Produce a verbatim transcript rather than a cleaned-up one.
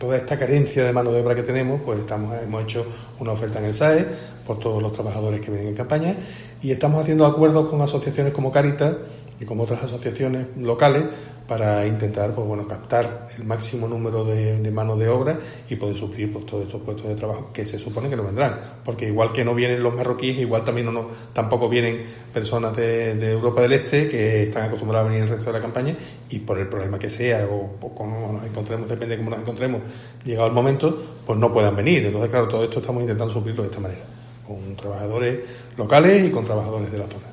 toda esta carencia de mano de obra que tenemos, pues estamos, hemos hecho una oferta en el S A E por todos los trabajadores que vienen en campaña y estamos haciendo acuerdos con asociaciones como Cáritas y con otras asociaciones locales para intentar, pues bueno, captar el máximo número de, de mano de obra y poder suplir pues todos estos puestos de trabajo que se supone que no vendrán, porque igual que no vienen los marroquíes, igual también no, no tampoco vienen personas de, de Europa del Este que están acostumbradas a venir el resto de la campaña y por el problema que sea o, o como nos encontremos, depende de cómo nos encontremos, llegado el momento, pues no puedan venir. Entonces, claro, todo esto estamos intentando suplirlo de esta manera, con trabajadores locales y con trabajadores de la zona.